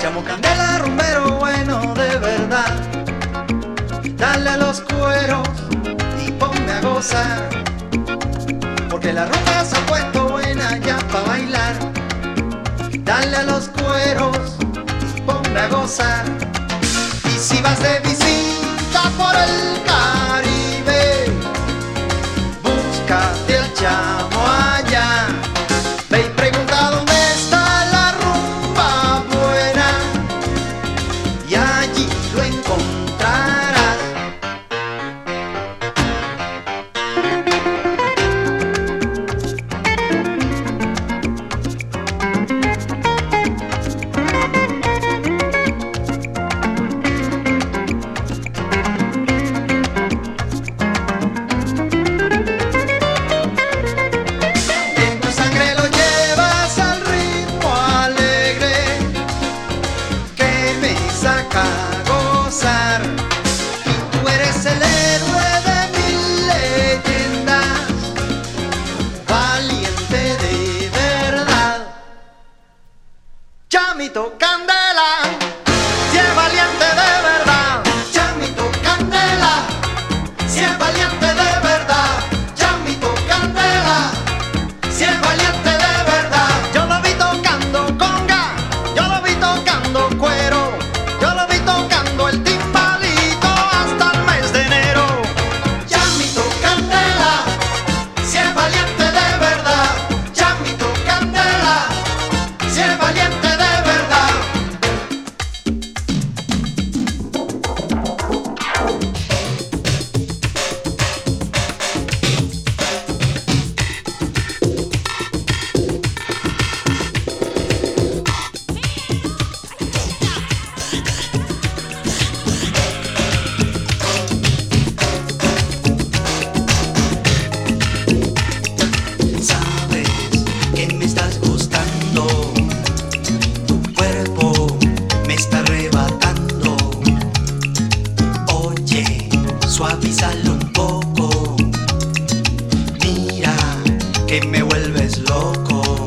Echamos candela, rumbero bueno de verdad. Dale a los cueros y ponme a gozar, porque la rumba se ha puesto buena ya pa' bailar. Dale a los cueros y ponme a gozar. Y si vas de visita por el Caribe, búscate el chamo allá. Ve y pregunta dónde está la rumba buena y allí lo encontrarás. Chamito Candela, si es valiente de verdad. Chamito Candela, si es valiente de verdad. Chamito Candela, si es valiente de verdad. Yo lo vi tocando conga, yo lo vi tocando cuero, yo lo vi tocando el timbalito hasta el mes de enero. Chamito Candela, si es valiente de verdad. Chamito Candela, si es valiente. Suavízalo un poco, mira que me vuelves loco.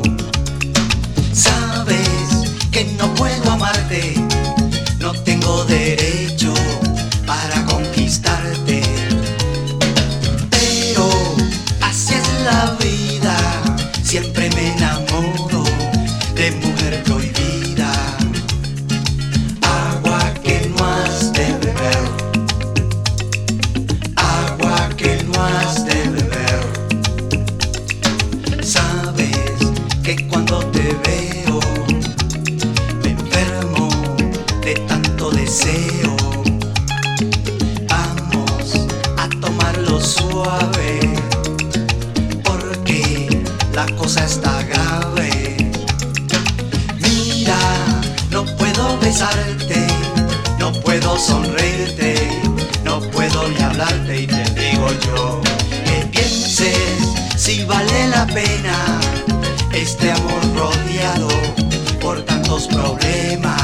Sabes que no puedo amarte, no tengo derecho para conquistarte, pero así es la vida, siempre me enamoro de mujer prohibida. Agua que no has de beber, has de beber. Sabes que cuando te veo me enfermo de tanto deseo. Vamos a tomarlo suave, porque la cosa está grave. Mira, no puedo besarte, no puedo sonreírte, no puedo ni hablarte, y te digo yo que pienses si vale la pena este amor rodeado por tantos problemas.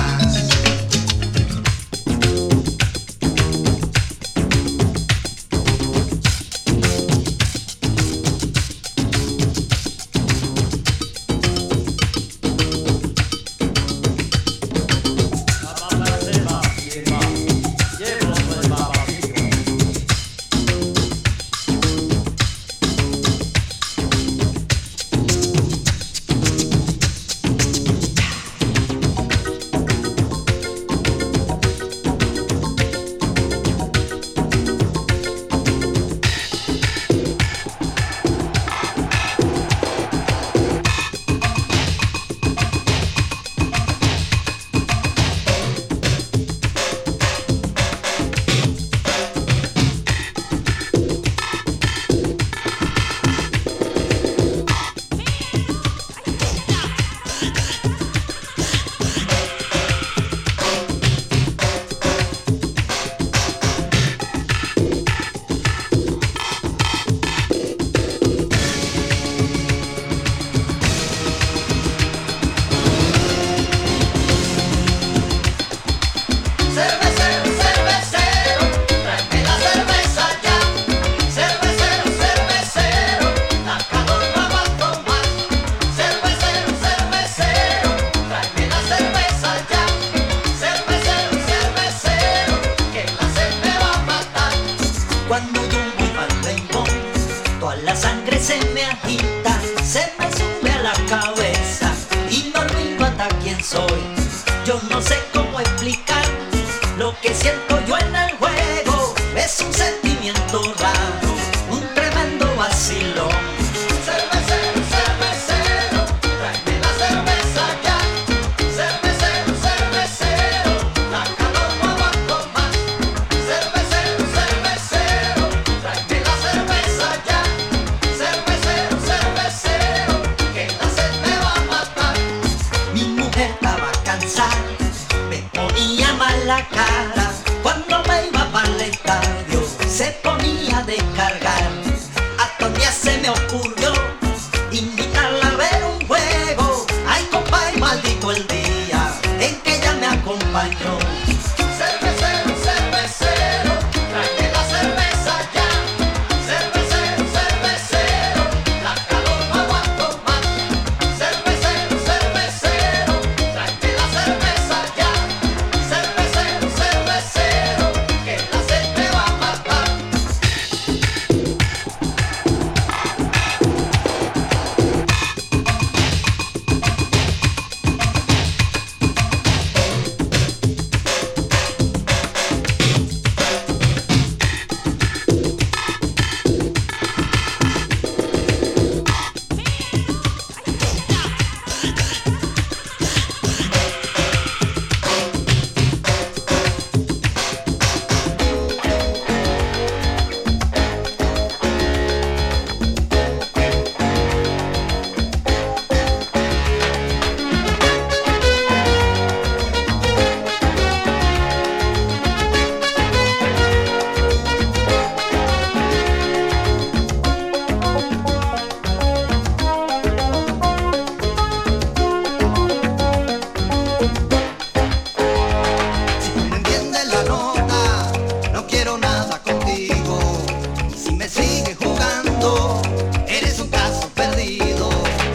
soy. Yo no sé cómo explicar lo que siento yo en el juego. Es un sentimiento raro, un tremendo vacilón. Cervecero, cervecero, tráeme la cerveza ya. Cervecero, cervecero, la calor no aguanto más. Cervecero, cervecero, tráeme la cerveza ya. Cervecero, cervecero, que la sed me va a matar. Mi mujer estaba cansada, me ponía mal la cara. Cuando me iba para el estadio, se ponía a descargar. Hasta un día se me ocurrió invitarla a ver un juego. Ay, compa, y maldito el día en que ella me acompañó. Cervecero, cervecero, tráeme la cerveza ya. Cervecero, cervecero, la calor no aguanto más. Cervecero, cervecero, tráeme la cerveza ya. Cervecero, cervecero, que la sed me va a matar. Si no entiendes la nota, no quiero nada contigo. Y si me sigues jugando, eres un caso perdido.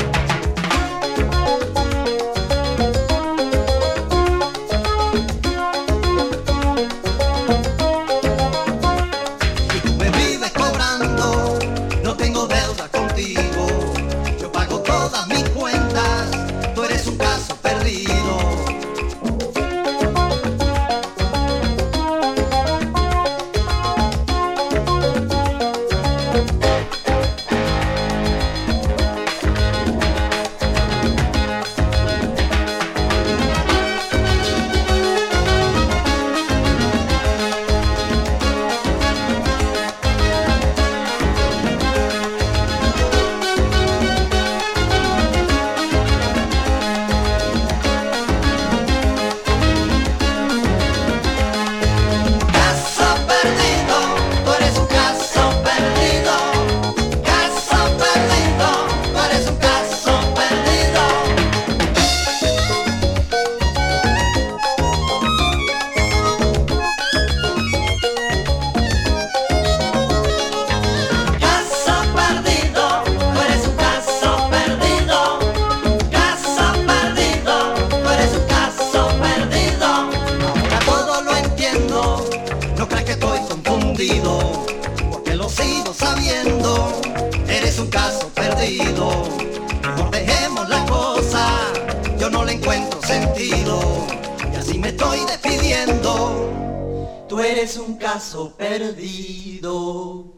Si tú me vives cobrando, no tengo deuda contigo. Yo pago todas mis cuentas, tú eres un caso perdido. Caso perdido, tú eres un caso perdido. Caso perdido, tú eres un caso perdido. Caso perdido, tú eres un caso perdido. Caso perdido, tú eres un caso perdido. Ahora todo lo entiendo, no creas que estoy confundido, porque lo sigo sabiendo, eres un caso perdido. Mejor dejemos la cosa, yo no le encuentro sentido, y así me estoy despidiendo. Tú eres un caso perdido.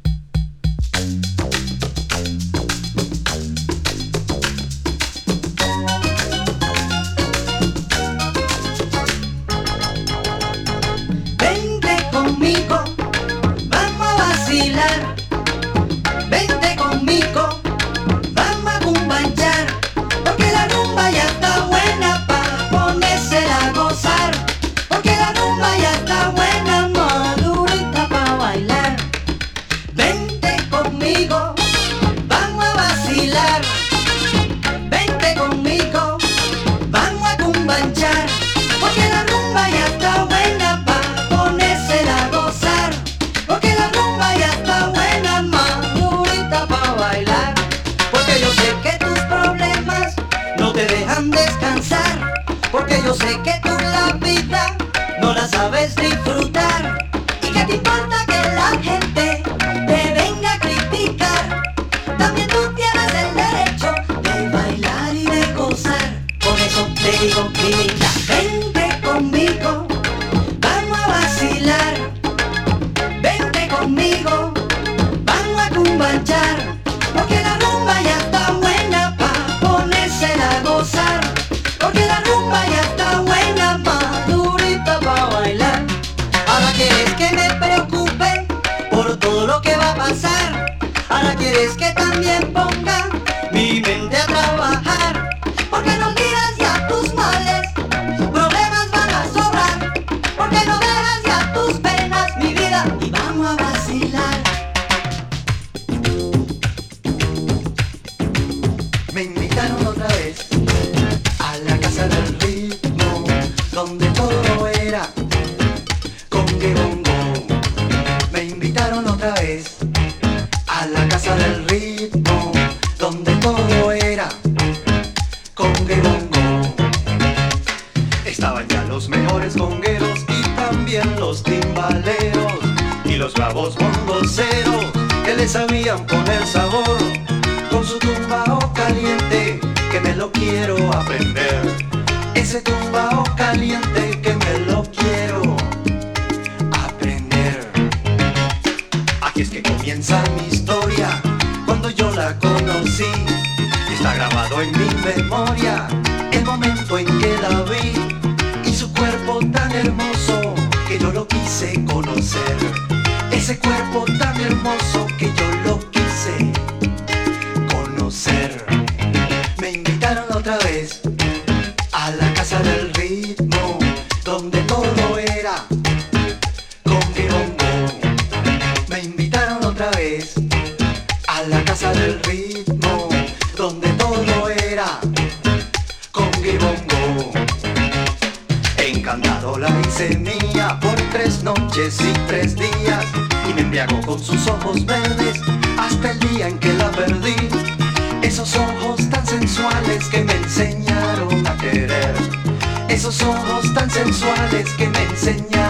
Vente conmigo, vamos a vacilar. Vente conmigo, vamos a cumbanchar. Porque la rumba ya está buena pa' ponérsela a gozar. Porque la rumba ya está buena, madurita pa' bailar. Vente conmigo, vamos a vacilar. Vente conmigo, vamos a cumbanchar. Porque la rumba ya está buena pa' ponérsela a gozar. Porque la rumba ya está buena, madurita pa' bailar. Porque yo sé que tus problemas no te dejan descansar. Porque yo sé que tú la vida no la sabes disfrutar. Y que te importa que la gente te venga a criticar. También tú tienes el derecho de bailar y de gozar. Por eso te digo Mira, vente conmigo, vamos a vacilar. Vente conmigo, vamos a cumbanchar. Porque la rumba ya está buena pa' ponérsela a gozar. Porque la rumba ya está buena, madurita pa' bailar. Ahora quieres que me preocupe por todo lo que va a pasar. Ahora quieres que también ponga mi mente a trabajar. Porque no olvidas ya tus males, problemas van a sobrar. Porque no dejas ya tus penas, mi vida, y vamos a vacilar. Me invitaron otra vez a la casa del ritmo, donde todo era congue bongo. Me invitaron otra vez a la casa del ritmo, donde todo era congue bongo. Estaban ya los mejores congueros y también los timbaleros y los bravos bongoceros que le sabían poner sabor con su tumbao caliente, que me lo quiero aprender. Ese tumbao caliente que me lo quiero aprender. Aquí es que comienza mi historia, cuando yo la conocí. Está grabado en mi memoria el momento en que la vi y su cuerpo tan hermoso que yo lo quise conocer. Ese cuerpo tan hermoso que yo lo quise conocer. Me invitaron otra vez a la casa del ritmo, donde todo era congue bongo. Me invitaron otra vez a la casa del ritmo, donde todo era congue bongo. Encantado la hice mía por 3 noches y 3 días, y me embriagó con sus ojos verdes hasta el día en que la perdí. Esos ojos tan sensuales que me enseñaron a querer. Esos ojos tan sensuales que me enseñaron